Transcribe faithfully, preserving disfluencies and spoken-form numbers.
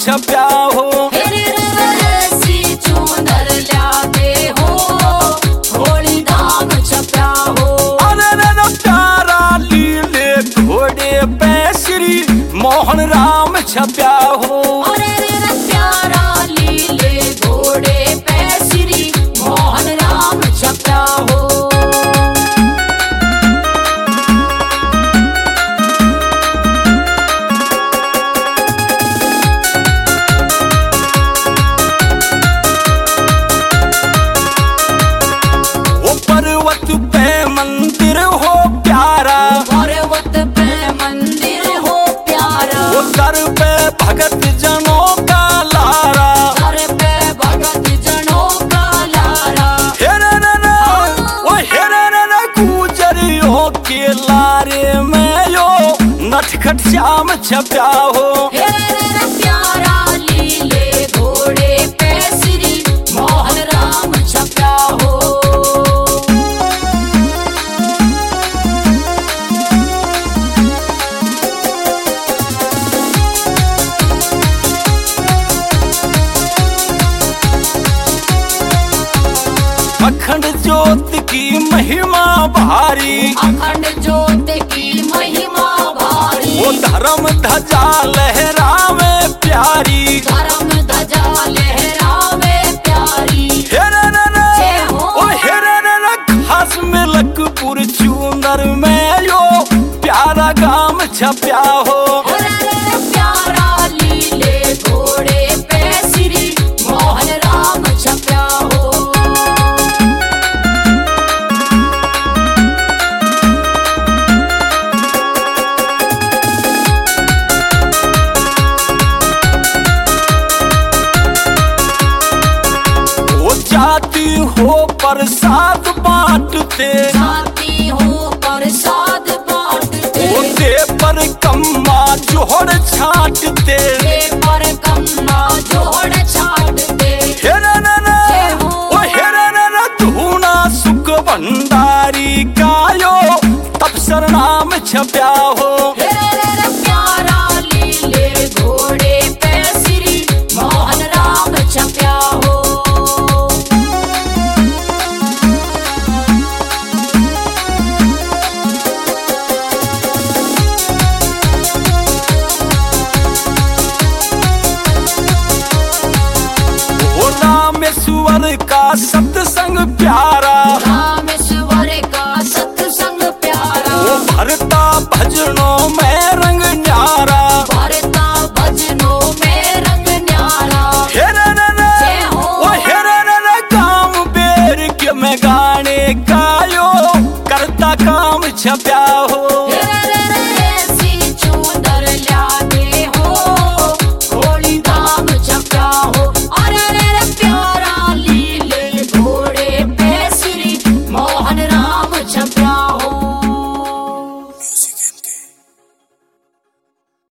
छप्या हो। चूनर ल्याते हो होली धाम छप्या हो। अरे रे प्यारा लीले घोड़े पे श्री मोहन राम छप्या हो। अरे रे प्यारा लीले घोड़े पे श्री मोहन राम छप्या हो। पर्वत पे मंदिर हो प्यारा, पर्वत पे मंदिर हो प्यारा। वो दर पे भगत जनों का लारा, दर पे भगत जनों का लारा। हेरे रे वो हेरे रे गुजरियों के लारे में यो नटखट श्याम छप्या हो। हेरे प्यारा लीले घोड़े पे श्री मोहन राम छप्या हो। अखंड ज्योत की महिमा भारी, अखंड ज्योत की महिमा भारी। वो धर्म ध्वजा लहरावे प्यारी, धर्म ध्वजा लहरावे प्यारी। हेरे रे ओ हेरे रे खास मिलकपुर चूनर में यो प्यारा गाम छप्या हो। प्यारा लीले घोड़े पे श्री मोहन राम छप्या हो। जाती हो प्रसाद बांटते, जाती हो प्रसाद बांटते। वो दे पर कम्मा जोड़ छाटते, दे पर कम्मा जोड़ छाटते। हेरे रे ओ हेरे रे धूना सुख भंडारी कायो तब सरनाम छप्या हो। हेरे प्यारा लीले घोड़े पे श्री मोहन राम छप्या हो। रामेश्वर का सत्संग प्यारा, रामेश्वर का सत्संग प्यारा। वो भरता भजनों में रंग न्यारा, भरता भजनों में रंग न्यारा। हेरे रे वो हेरे रे काम बेर के मैं गाने गायो करता काम छप्या